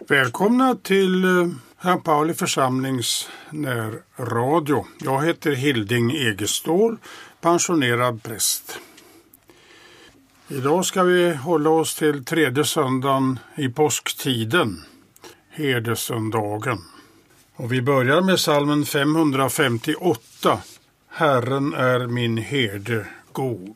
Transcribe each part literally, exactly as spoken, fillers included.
Välkomna till Sankt Pauli församlings närradio. Jag heter Hilding Egestål, pensionerad präst. Idag ska vi hålla oss till tredje söndagen i påsktiden, herdesöndagen. Och vi börjar med psalmen femhundrafemtioåtta. Herren är min herde god.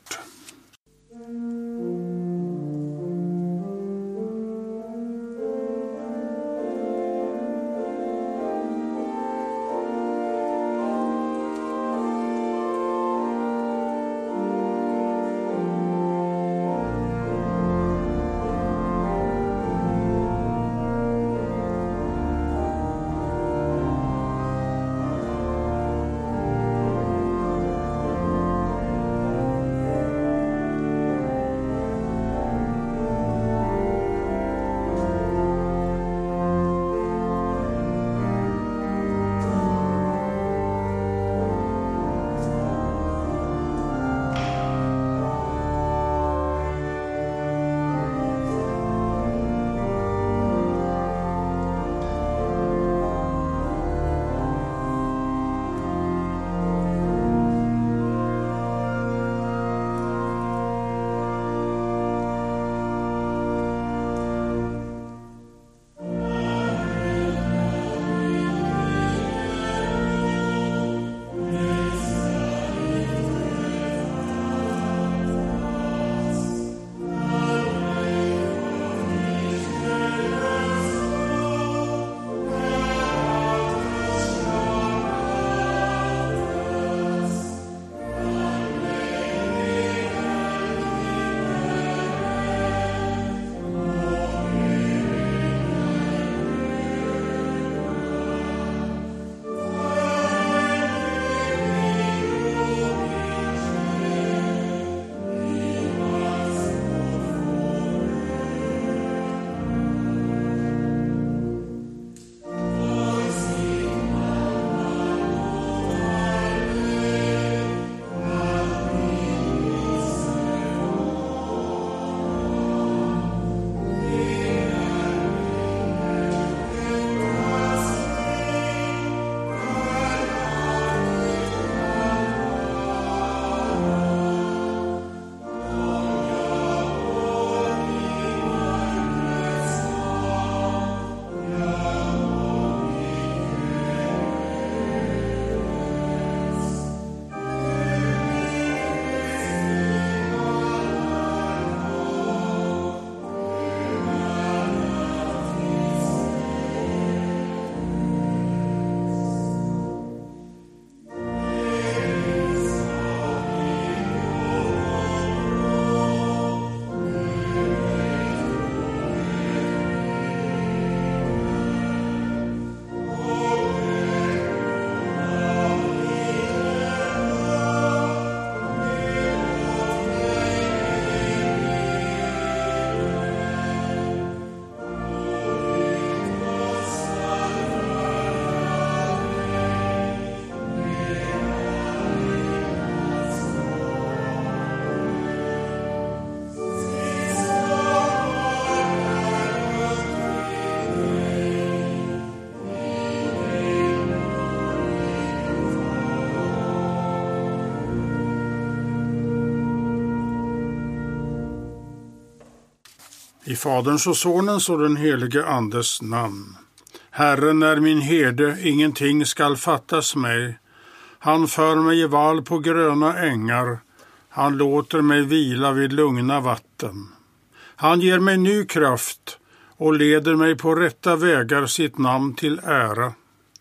I Faderns och Sonens och den helige Andes namn. Herren är min herde, ingenting skall fattas mig. Han för mig i vall på gröna ängar. Han låter mig vila vid lugna vatten. Han ger mig ny kraft och leder mig på rätta vägar, sitt namn till ära.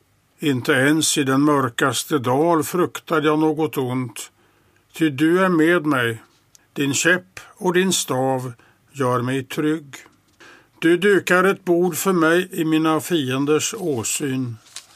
Inte ens i den mörkaste dal fruktar jag något ont. Ty du är med mig, din käpp och din stav gör mig trygg. Du dukar ett bord för mig i mina fienders åsyn.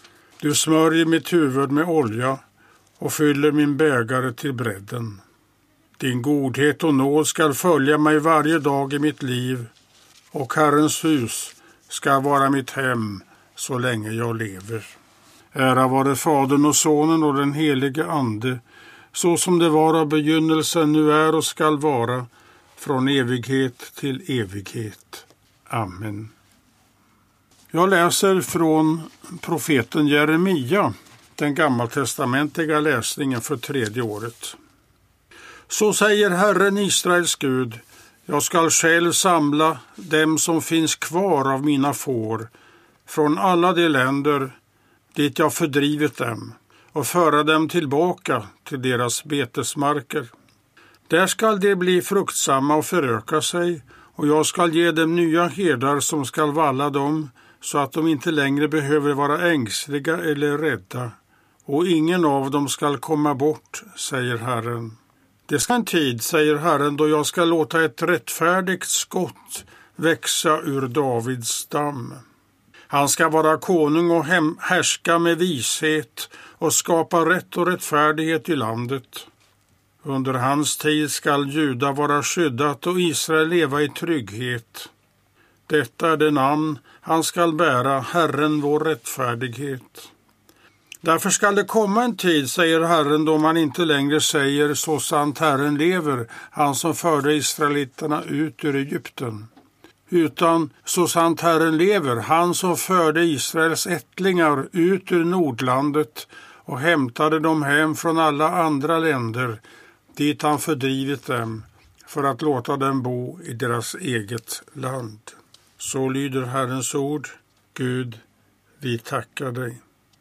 Du smörjer mitt huvud med olja och fyller min bägare till bredden. Din godhet och nåd skall följa mig varje dag i mitt liv, och Herrens hus ska vara mitt hem så länge jag lever. Ära vare Fadern och Sonen och den helige Ande, så som det var av begynnelsen, nu är och skall vara, från evighet till evighet. Amen. Jag läser från profeten Jeremia, den gammaltestamentliga läsningen för tredje året. Så säger Herren Israels Gud, jag skall själv samla dem som finns kvar av mina får från alla de länder dit jag fördrivit dem och föra dem tillbaka till deras betesmarker. Där skall de bli fruktsamma och föröka sig, och jag skall ge dem nya herdar som skall valla dem, så att de inte längre behöver vara ängsliga eller rädda, och ingen av dem skall komma bort, säger Herren. Det ska en tid, säger Herren, då jag ska låta ett rättfärdigt skott växa ur Davids stam. Han ska vara konung och härska med vishet och skapa rätt och rättfärdighet i landet. Under hans tid skall Juda vara skyddat och Israel leva i trygghet. Detta är det namn han skall bära, Herren vår rättfärdighet. Därför skall det komma en tid, säger Herren, då man inte längre säger så sant Herren lever, han som förde israeliterna ut ur Egypten. Utan så sant Herren lever, han som förde Israels ättlingar ut ur Nordlandet och hämtade dem hem från alla andra länder, dit han fördrivit dem, för att låta dem bo i deras eget land. Så lyder Herrens ord. Gud, vi tackar dig.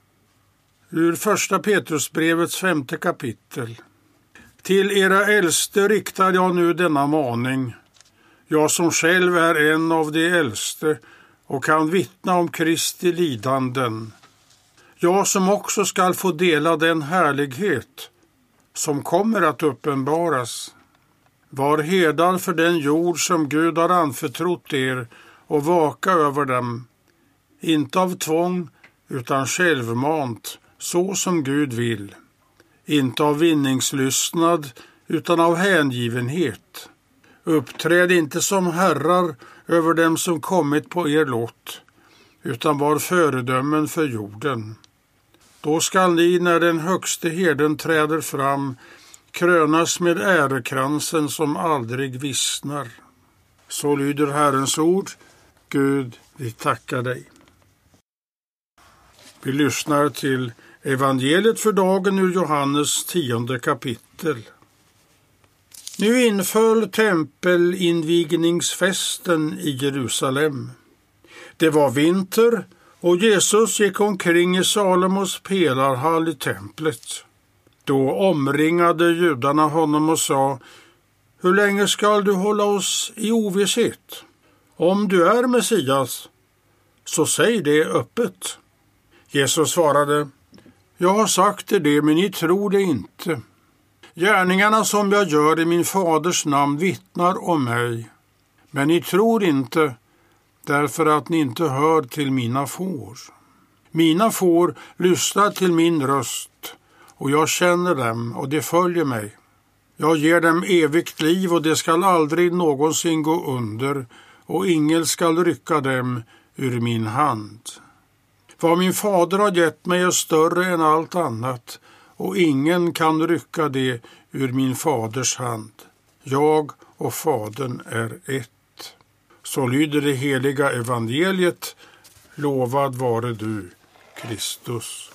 Ur första Petrusbrevets femte kapitel. Till era äldste riktar jag nu denna maning. Jag som själv är en av de äldste och kan vittna om Kristi lidanden. Jag som också skall få dela den härlighet som kommer att uppenbaras. Var herdar för den jord som Gud har anförtrott er och vaka över dem, inte av tvång utan självmant, så som Gud vill, inte av vinningslystnad utan av hängivenhet. Uppträd inte som herrar över dem som kommit på er lott, utan var föredömen för jorden. Då skall ni, när den högste herden träder fram, krönas med ärekransen som aldrig vissnar. Så lyder Herrens ord. Gud, vi tackar dig. Vi lyssnar till evangeliet för dagen ur Johannes tionde kapitel. Nu inföll tempelinvigningsfesten i Jerusalem. Det var vinter och Jesus gick omkring i Salomos pelarhall i templet. Då omringade judarna honom och sa: hur länge skall du hålla oss i ovisshet? Om du är Messias, så säg det öppet. Jesus svarade: jag har sagt er det, men ni tror det inte. Gärningarna som jag gör i min faders namn vittnar om mig, men ni tror inte, därför att ni inte hör till mina får. Mina får lyssnar till min röst, och jag känner dem, och de följer mig. Jag ger dem evigt liv, och det skall aldrig någonsin gå under, och ingen skall rycka dem ur min hand. Vad min fader har gett mig är större än allt annat, och ingen kan rycka det ur min faders hand. Jag och fadern är ett. Så lyder det heliga evangeliet. Lovad vare du, Kristus.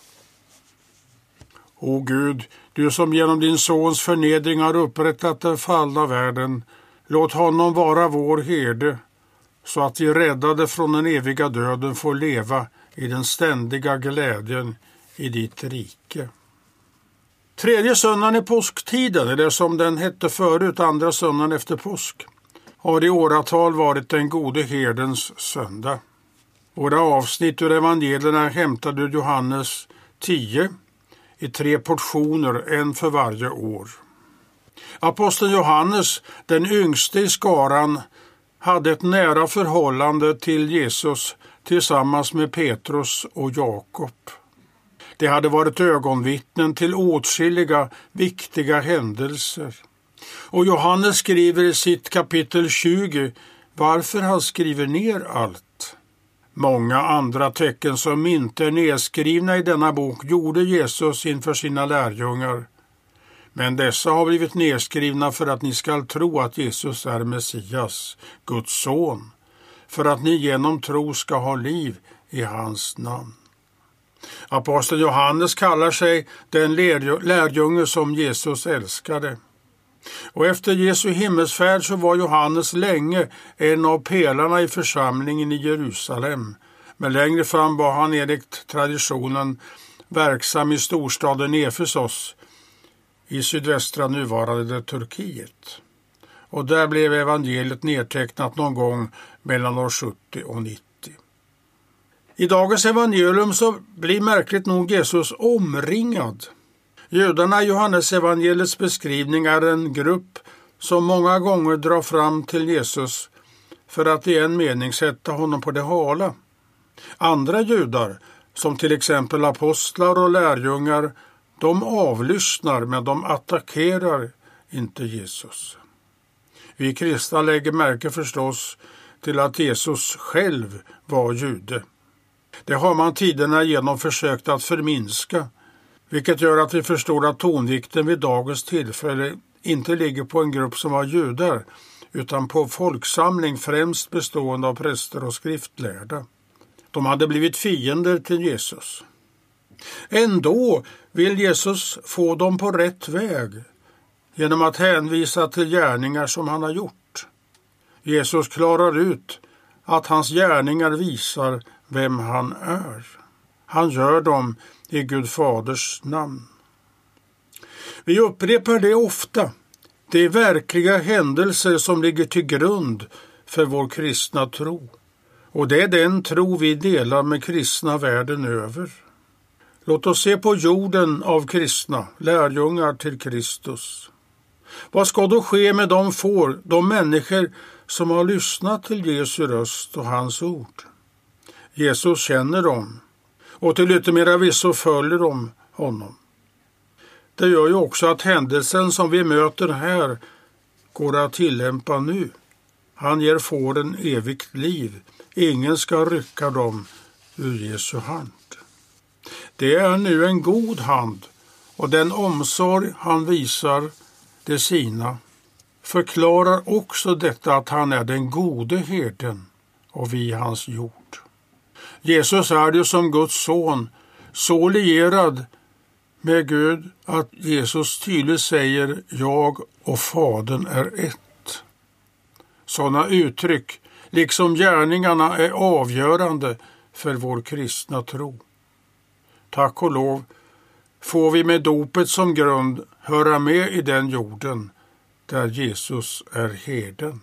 O Gud, du som genom din sons förnedring har upprättat den fallna världen, låt honom vara vår herde, så att vi räddade från den eviga döden får leva i den ständiga glädjen i ditt rike. Tredje söndagen i påsktiden, eller som den hette förut, andra söndagen efter påsk, har i åratal varit den gode herdens söndag. Våra avsnitt ur evangelierna är hämtade ur Johannes tio i tre portioner, en för varje år. Aposteln Johannes, den yngste i skaran, hade ett nära förhållande till Jesus tillsammans med Petrus och Jakob. De hade varit ögonvittnen till åtskilliga viktiga händelser. Och Johannes skriver i sitt kapitel tjugo varför han skriver ner allt. Många andra tecken som inte är nedskrivna i denna bok gjorde Jesus inför sina lärjungar. Men dessa har blivit nedskrivna för att ni skall tro att Jesus är Messias, Guds son, för att ni genom tro ska ha liv i hans namn. Aposteln Johannes kallar sig den lärjunge som Jesus älskade. Och efter Jesu himmelsfärd så var Johannes länge en av pelarna i församlingen i Jerusalem. Men längre fram var han enligt traditionen verksam i storstaden Efesos i sydvästra nuvarande Turkiet. Och där blev evangeliet nedtecknat någon gång mellan år sjuttio och nittio. I dagens evangelium så blir märkligt nog Jesus omringad. Judarna i Johannes evangeliets beskrivning är en grupp som många gånger drar fram till Jesus för att i en mening sätta honom på det hala. Andra judar, som till exempel apostlar och lärjungar, de avlyssnar men de attackerar inte Jesus. Vi kristna lägger märke förstås till att Jesus själv var jude. Det har man tiderna igenom försökt att förminska, vilket gör att vi förstår att tonvikten vid dagens tillfälle inte ligger på en grupp som var judar, utan på folksamling främst bestående av präster och skriftlärda. De hade blivit fiender till Jesus. Ändå vill Jesus få dem på rätt väg genom att hänvisa till gärningar som han har gjort. Jesus klarar ut att hans gärningar visar vem han är. Han gör dem i Gud Faders namn. Vi upprepar det ofta. Det är verkliga händelser som ligger till grund för vår kristna tro. Och det är den tro vi delar med kristna världen över. Låt oss se på jorden av kristna, lärjungar till Kristus. Vad ska då ske med de får, de människor som har lyssnat till Jesu röst och hans ord? Jesus känner dem, och till yttermera visso följer de honom. Det gör ju också att händelsen som vi möter här går att tillämpa nu. Han ger fåren evigt liv. Ingen ska rycka dem ur Jesu hand. Det är nu en god hand, och den omsorg han visar de sina förklarar också detta att han är den gode herden och vi hans jord. Jesus är ju som Guds son så lierad med Gud att Jesus tydligt säger jag och Fadern är ett. Sådana uttryck, liksom gärningarna, är avgörande för vår kristna tro. Tack och lov får vi med dopet som grund höra med i den jorden där Jesus är herden.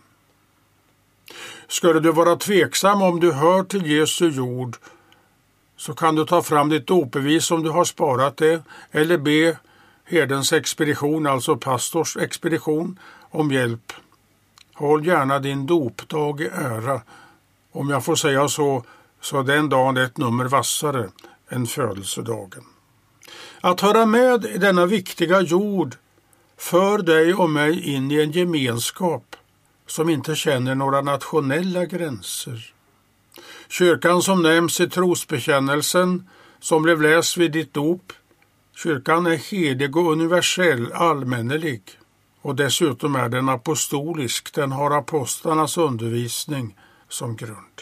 Skulle du vara tveksam om du hör till Jesu jord, så kan du ta fram ditt dopbevis om du har sparat det, eller be herdens expedition, alltså pastors expedition, om hjälp. Håll gärna din dopdag i ära. Om jag får säga så, så den dagen ett nummer vassare än födelsedagen. Att höra med i denna viktiga jord för dig och mig in i en gemenskap som inte känner några nationella gränser. Kyrkan som nämns i trosbekännelsen som blev läst vid ditt dop, kyrkan är helig och universell, allmännelig, och dessutom är den apostolisk, den har apostlarnas undervisning som grund.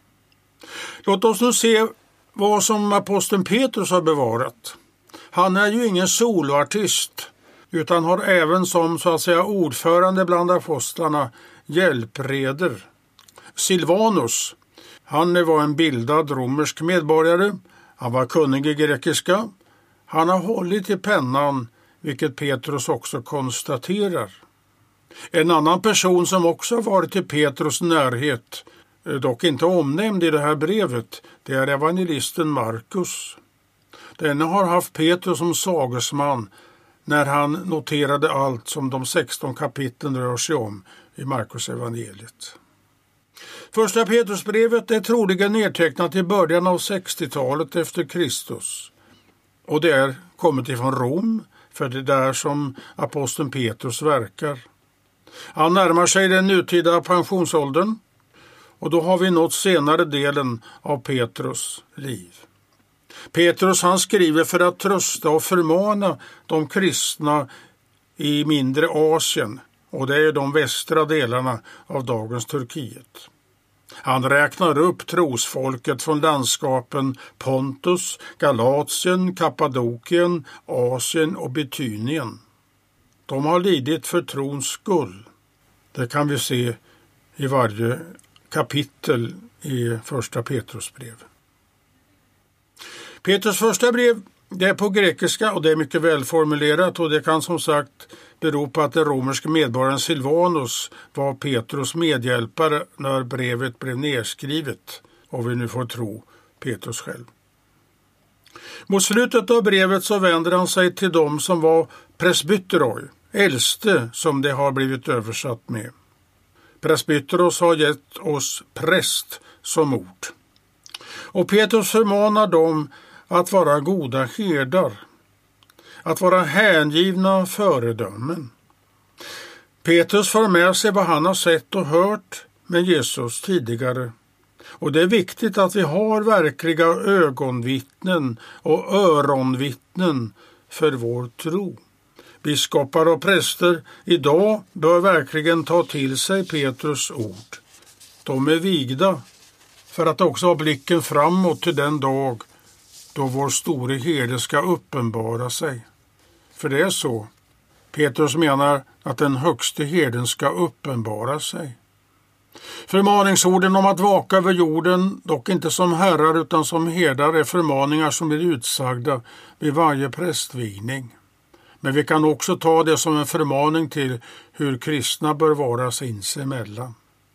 Låt oss nu se vad som aposteln Petrus har bevarat. Han är ju ingen soloartist, utan har även som så att säga ordförande bland apostlarna hjälpreder. Silvanus, han var en bildad romersk medborgare, han var kunnig i grekiska, han har hållit i pennan, vilket Petrus också konstaterar. En annan person som också har varit i Petrus närhet, dock inte omnämnd i det här brevet, det är evangelisten Markus. Denne har haft Petrus som sagesman när han noterade allt som de sexton kapitlen rör sig om i Markus evangeliet. Första Petrusbrevet är troligen nedtecknat i början av sextiotalet efter Kristus. Och det är kommit ifrån Rom, för det är där som aposteln Petrus verkar. Han närmar sig den nutida pensionsåldern, och då har vi nått senare delen av Petrus liv. Petrus han skriver för att trösta och förmana de kristna i mindre Asien, och det är de västra delarna av dagens Turkiet. Han räknar upp trosfolket från landskapen Pontus, Galatien, Kappadokien, Asien och Betynien. De har lidit för trons skull. Det kan vi se i varje kapitel i första Petrus brev. Petrus första brev, det är på grekiska och det är mycket välformulerat, och det kan som sagt bero på att den romerske medborgaren Silvanus var Petrus medhjälpare när brevet blev nedskrivet, och vi nu får tro Petrus själv. Mot slutet av brevet så vänder han sig till dem som var presbyteroi, äldste som det har blivit översatt med. Presbyteros har gett oss präst som ord. Och Petrus förmanar dem att vara goda herdar, att vara hängivna föredömen. Petrus får med sig vad han har sett och hört med Jesus tidigare. Och det är viktigt att vi har verkliga ögonvittnen och öronvittnen för vår tro. Biskopar och präster idag bör verkligen ta till sig Petrus ord. De är vigda för att också ha blicken framåt till den dag då vår store herde ska uppenbara sig. För det är så. Petrus menar att den högste herden ska uppenbara sig. Förmaningsorden om att vaka över jorden, dock inte som herrar utan som herdar, är förmaningar som blir utsagda vid varje prästvigning. Men vi kan också ta det som en förmaning till hur kristna bör vara sinsemellan.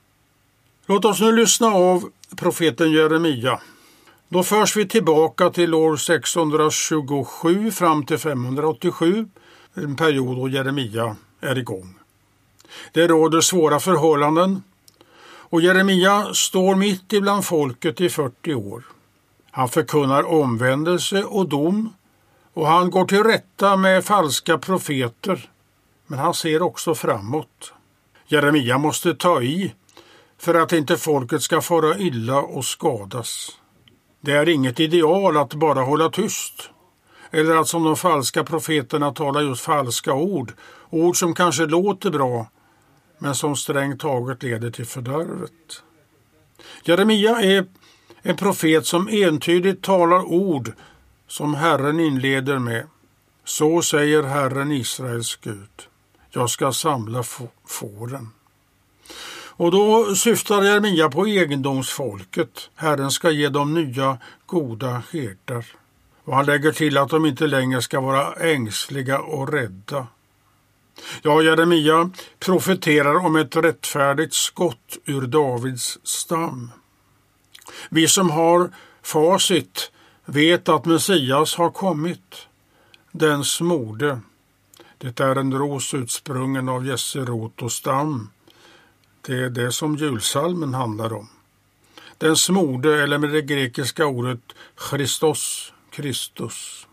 Låt oss nu lyssna av profeten Jeremia. Då förs vi tillbaka till år sexhundratjugosju fram till femhundraåttiosju, en period då Jeremia är igång. Det råder svåra förhållanden, och Jeremia står mitt ibland folket i fyrtio år. Han förkunnar omvändelse och dom, och han går till rätta med falska profeter, men han ser också framåt. Jeremia måste ta i för att inte folket ska fara illa och skadas. Det är inget ideal att bara hålla tyst, eller att som de falska profeterna talar just falska ord, ord som kanske låter bra, men som strängt taget leder till fördärvet. Jeremia är en profet som entydigt talar ord som Herren inleder med: så säger Herren Israels Gud, jag ska samla fåren. Och då syftar Jeremia på egendomsfolket. Herren ska ge dem nya goda herdar. Och han lägger till att de inte längre ska vara ängsliga och rädda. Ja, Jeremia profeterar om ett rättfärdigt skott ur Davids stam. Vi som har facit vet att Messias har kommit. Den smorde. Det är en ros utsprungen av Jesse rot och stam. Det är det som julsalmen handlar om. Den smorde, eller med det grekiska ordet Christos, Kristus.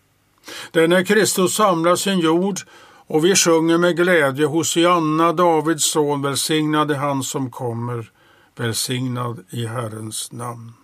Den är Kristus samlar sin jord, och vi sjunger med glädje: Hosianna, Davids son, välsignade han som kommer, välsignad i Herrens namn.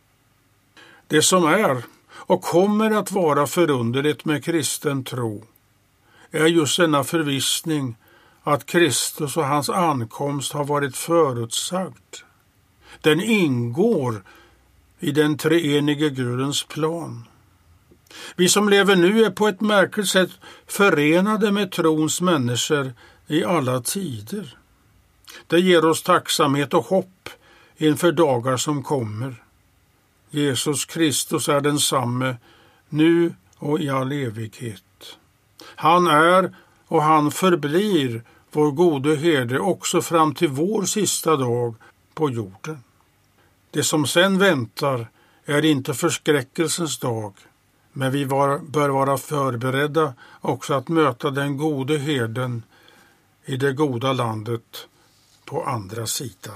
Det som är och kommer att vara förunderligt med kristen tro är just denna förvissning att Kristus och hans ankomst har varit förutsagd. Den ingår i den treenige Gudens plan. Vi som lever nu är på ett märkligt sätt förenade med trons människor i alla tider. Det ger oss tacksamhet och hopp inför dagar som kommer. Jesus Kristus är densamme nu och i all evighet. Han är och han förblir vår gode herde också fram till vår sista dag på jorden. Det som sen väntar är inte förskräckelsens dag, men vi var, bör vara förberedda också att möta den gode herden i det goda landet på andra sidan.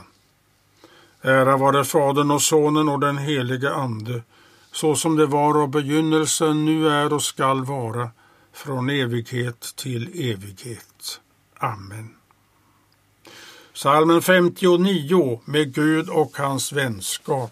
Ära vare Fadern och Sonen och den helige Ande, så som det var av begynnelsen, nu är och skall vara, från evighet till evighet. Amen. Psalmen femtionio, med Gud och hans vänskap.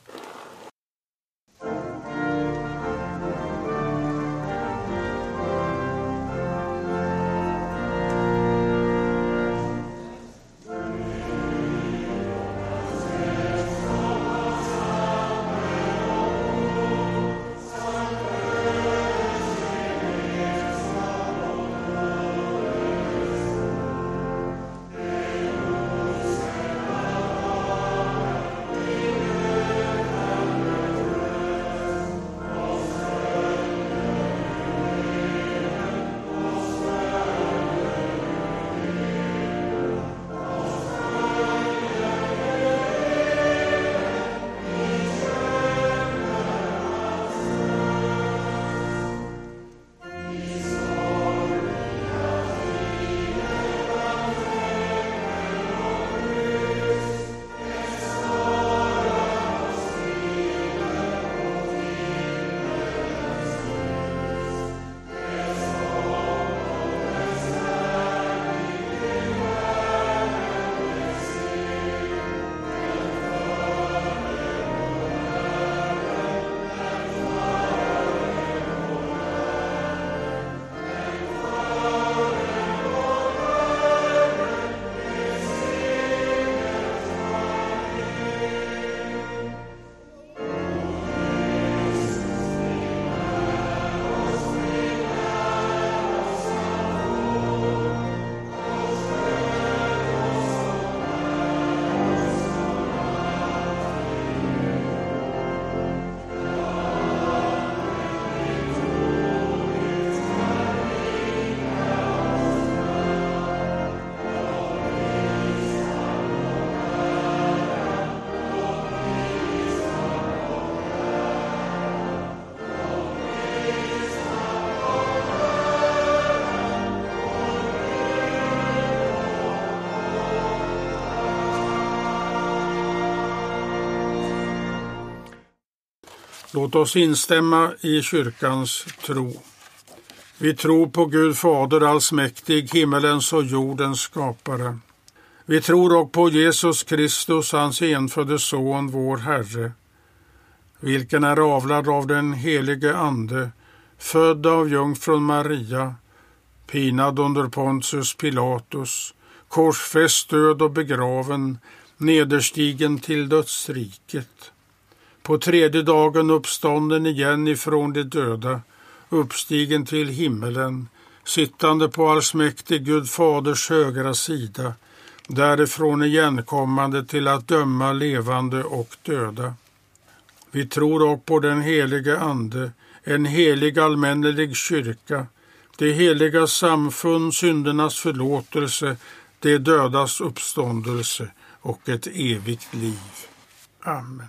Låt oss instämma i kyrkans tro. Vi tror på Gud Fader allsmäktig, himmelens och jordens skapare. Vi tror också på Jesus Kristus, hans enfödde son, vår Herre, vilken är avlad av den helige Ande, född av jungfrun Maria, pinad under Pontius Pilatus, korsfäst, död och begraven, nederstigen till dödsriket. På tredje dagen uppstånden igen ifrån de döda, uppstigen till himmelen, sittande på allsmäktig Gud Faders högra sida, därifrån igenkommande till att döma levande och döda. Vi tror också på den helige Ande, en helig allmännelig kyrka, det heliga samfund, syndernas förlåtelse, det dödas uppståndelse och ett evigt liv. Amen.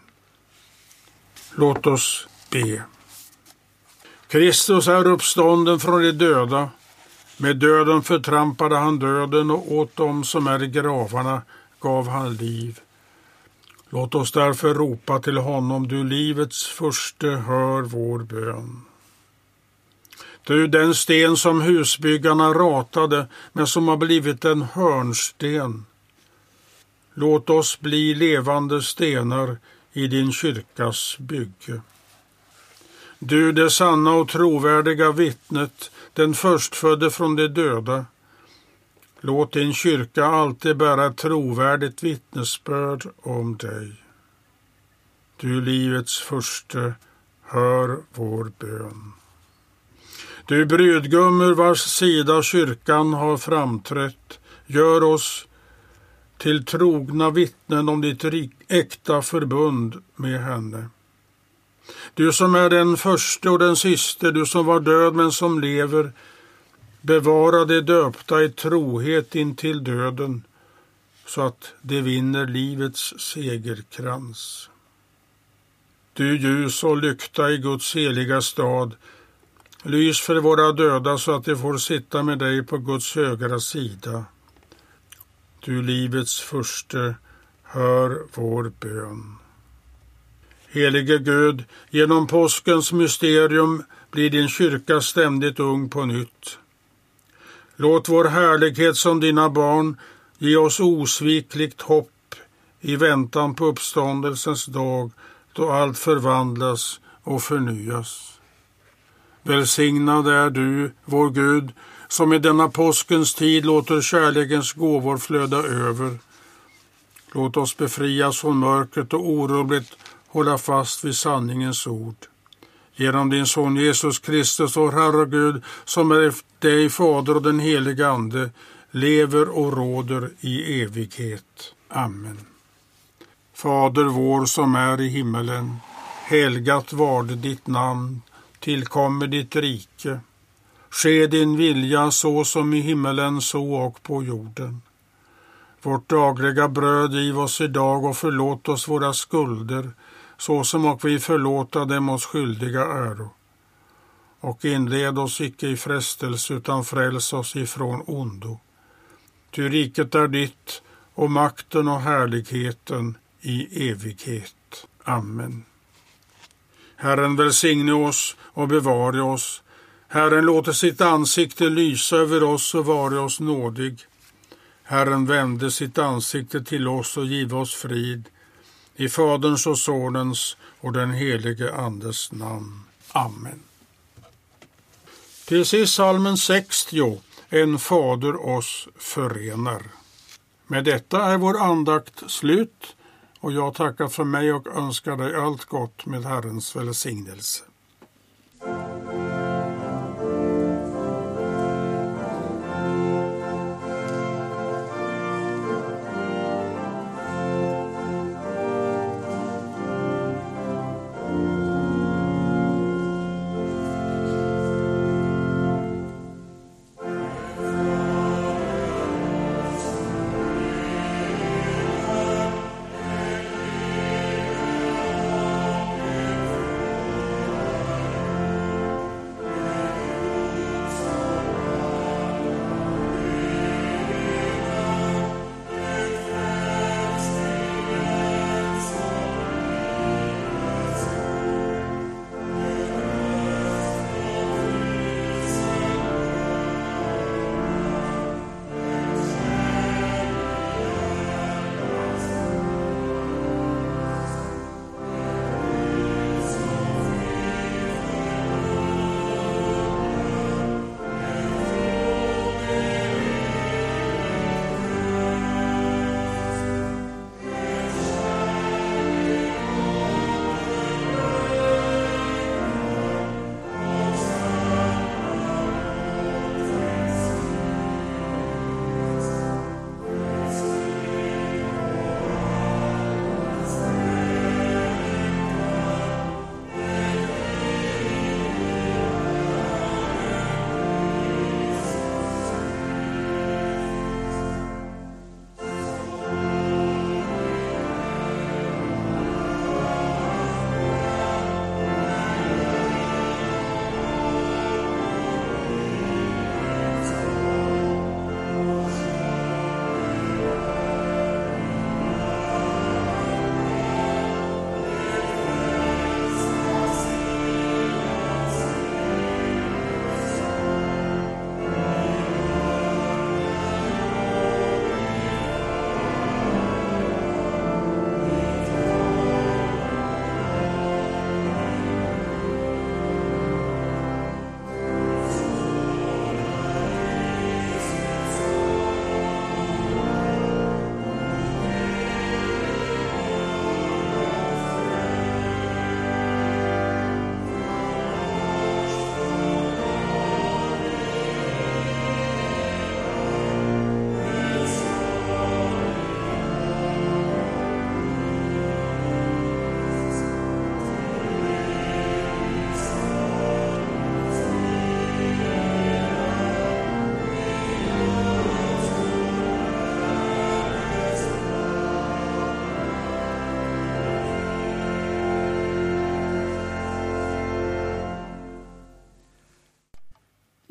Låt oss be. Kristus är uppstånden från de döda. Med döden förtrampade han döden och åt dem som är i gravarna gav han liv. Låt oss därför ropa till honom, du livets furste, hör vår bön. Du, den sten som husbyggarna ratade, men som har blivit en hörnsten. Låt oss bli levande stenar i din kyrkas bygge. Du, det sanna och trovärdiga vittnet, den förstfödde från de döda. Låt din kyrka alltid bära ett trovärdigt vittnesbörd om dig. Du livets furste, hör vår bön. Du brudgum ur vars sida kyrkan har framträtt, gör oss till trogna vittnen om ditt äkta förbund med henne. Du som är den första och den siste, du som var död men som lever, bevara de döpta i trohet in till döden, så att de vinner livets segerkrans. Du ljus och lykta i Guds heliga stad, lys för våra döda så att de får sitta med dig på Guds högra sida. Du livets furste, hör vår bön. Helige Gud, genom påskens mysterium blir din kyrka ständigt ung på nytt. Låt vår härlighet som dina barn ge oss osvikligt hopp i väntan på uppståndelsens dag, då allt förvandlas och förnyas. Välsignad är du, vår Gud, som i denna påskens tid låter kärlekens gåvor flöda över. Låt oss befrias från mörkret och oroligt hålla fast vid sanningens ord. Genom din son Jesus Kristus, vår Herre Gud, som är dig, Fader och den helige Ande, lever och råder i evighet. Amen. Fader vår som är i himmelen, helgat varde ditt namn, tillkommer ditt rike. Ske din vilja så som i himmelen så och på jorden. Vårt dagliga bröd giv oss idag och förlåt oss våra skulder, så som och vi förlåta dem oss skyldiga äro. Och inled oss icke i frestelse utan fräls oss ifrån ondo. Ty riket är ditt och makten och härligheten i evighet. Amen. Herren välsigne oss och bevare oss. Herren låter sitt ansikte lysa över oss och vare oss nådig. Herren vände sitt ansikte till oss och giv oss frid. I Faderns och Sonens och den helige Andes namn. Amen. Till sist psalmen sextio, en fader oss förenar. Med detta är vår andakt slut och jag tackar för mig och önskar dig allt gott med Herrens välsignelse.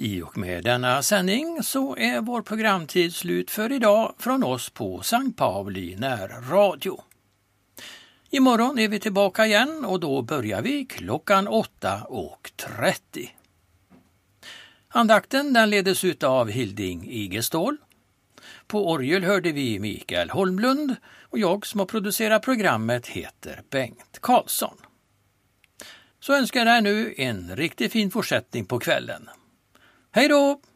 I och med denna sändning så är vår programtid slut för idag från oss på Sankt Pauli närradio. Imorgon är vi tillbaka igen och då börjar vi klockan åtta och trettio. Andakten den ledes ut av Hilding Igestål. På orgel hörde vi Mikael Holmlund och jag som har producerat programmet heter Bengt Karlsson. Så önskar jag nu en riktigt fin fortsättning på kvällen. Hej då!